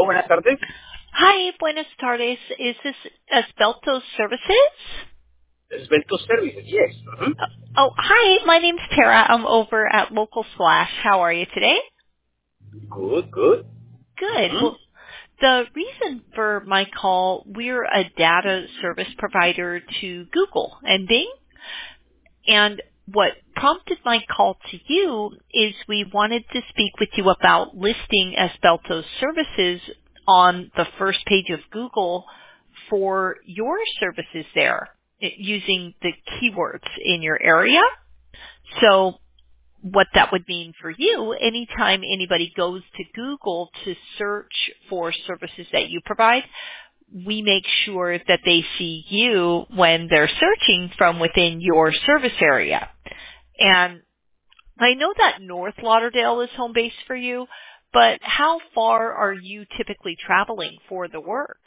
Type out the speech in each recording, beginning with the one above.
buenas tardes. Hi, buenas tardes. Is this Esbelto Services? Esbelto Services, yes. Oh, hi. My name's Tara. I'm over at Local Slash. How are you today? Good, good. Good. Well, the reason for my call, we're a data service provider to Google and Bing. And what prompted my call to you is we wanted to speak with you about listing Esbelto's services on the first page of Google for your services there using the keywords in your area. So what that would mean for you, anytime anybody goes to Google to search for services that you provide, we make sure that they see you when they're searching from within your service area. And I know that North Lauderdale is home base for you, but how far are you typically traveling for the work?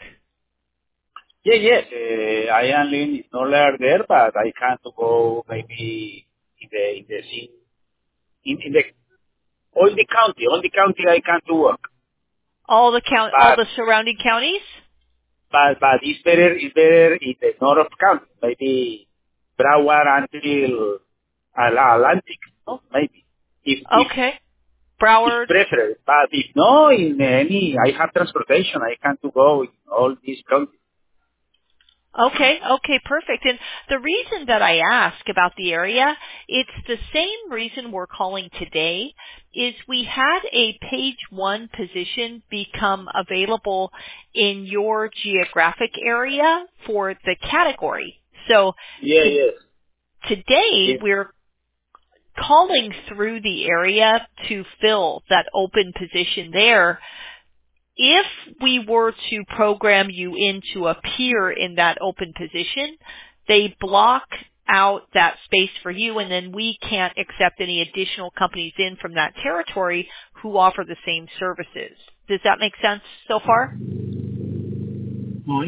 Yes. I am living in North there, but I can't go maybe in the all the county I can't work. All the surrounding counties? But it's better in the north of county, maybe Broward until Atlantic, no? Maybe. Okay. Broward. If preferred, but if no, in any, I have transportation, I can't go in all these counties. Okay, perfect. And the reason that I ask about the area, it's the same reason we're calling today, is we had a page one position become available in your geographic area for the category. So Yes. today we're calling through the area to fill that open position there. If we were to program you in to appear in that open position, they block out that space for you, and then we can't accept any additional companies in from that territory who offer the same services. Does that make sense so far? No,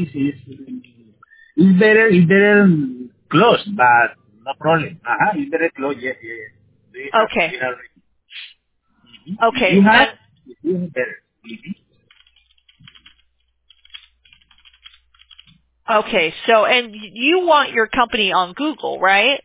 it's better close, but no problem. It's better close, yes. Okay. If you have, And it's better. okay, so and you want your company on Google, right?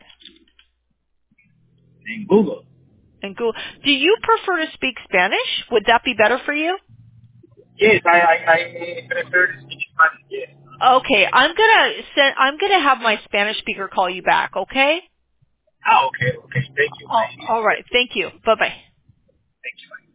In Google. And Google. Do you prefer to speak Spanish? Would that be better for you? Yes, I prefer to speak Spanish, yes. Okay, I'm gonna have my Spanish speaker call you back, okay? Okay. Thank you. All right, thank you. Bye-bye. Thank you.